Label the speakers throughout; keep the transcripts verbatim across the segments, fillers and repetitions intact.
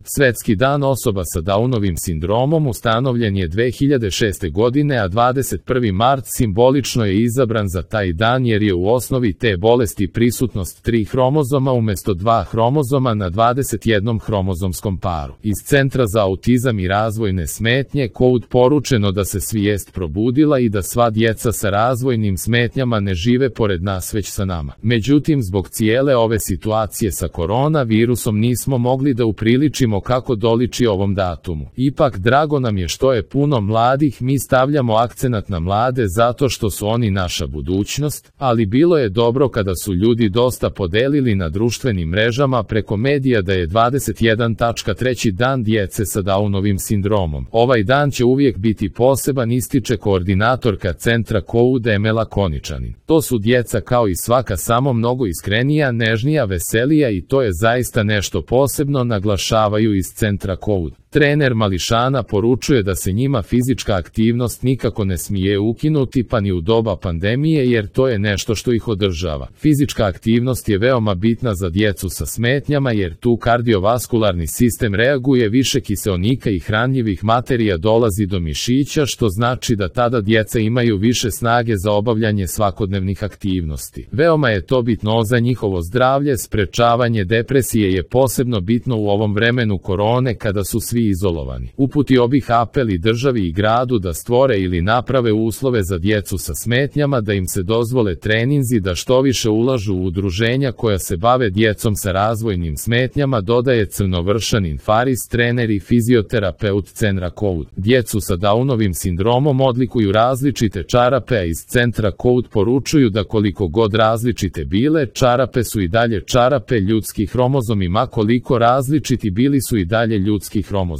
Speaker 1: Svetski dan osoba sa Downovim sindromom ustanovljen je dve hiljade šeste. godine, a dvadeset prvi mart simbolično je izabran za taj dan jer je u osnovi te bolesti prisutnost tri hromozoma umjesto dva hromozoma na dvadeset jednom hromozomskom paru. Iz Centra za autizam i razvojne smetnje Code poručeno da se svijest probudila i da sva djeca sa razvojnim smetnjama ne žive pored nas već sa nama. Međutim, zbog cijele ove situacije sa koronavirusom nismo mogli da upriličimo kako doliči ovom datumu. Ipak, drago nam je što je puno mladih, mi stavljamo akcenat na mlade zato što su oni naša budućnost, ali bilo je dobro kada su ljudi dosta podelili na društvenim mrežama preko medija da je dvadeset jedan treći dan djece sa Downovim sindromom. Ovaj dan će uvijek biti poseban, ističe koordinatorka Centra Code Emela Koničanin. To su djeca kao i svaka, samo mnogo iskrenija, nežnija, veselija i to je zaista nešto posebno, naglašavaju iz Centra Code. Trener mališana poručuje da se njima fizička aktivnost nikako ne smije ukinuti pa ni u doba pandemije jer to je nešto što ih održava. Fizička aktivnost je veoma bitna za djecu sa smetnjama jer tu kardiovaskularni sistem reaguje, više kiseonika i hranjivih materija dolazi do mišića, što znači da tada djeca imaju više snage za obavljanje svakodnevnih aktivnosti. Veoma je to bitno za njihovo zdravlje, sprečavanje depresije je posebno bitno u ovom vremenu korone kada su svi izolovani. Uputio bih apel i državi i gradu da stvore ili naprave uslove za djecu sa smetnjama, da im se dozvole treninzi, da što više ulažu u udruženja koja se bave djecom sa razvojnim smetnjama, dodaje Crnovršanin Faris, trener i fizioterapeut Centra Code. Djecu sa Downovim sindromom odlikuju različite čarape, a iz Centra Code poručuju da koliko god različite bile, čarape su i dalje čarape, ljudski hromozomi ma koliko različiti bili su i dalje ljudski hromozomi.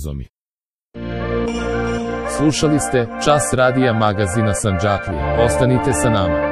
Speaker 1: Slušali ste Čas radija magazina Sandžaklija. Ostanite sa nama.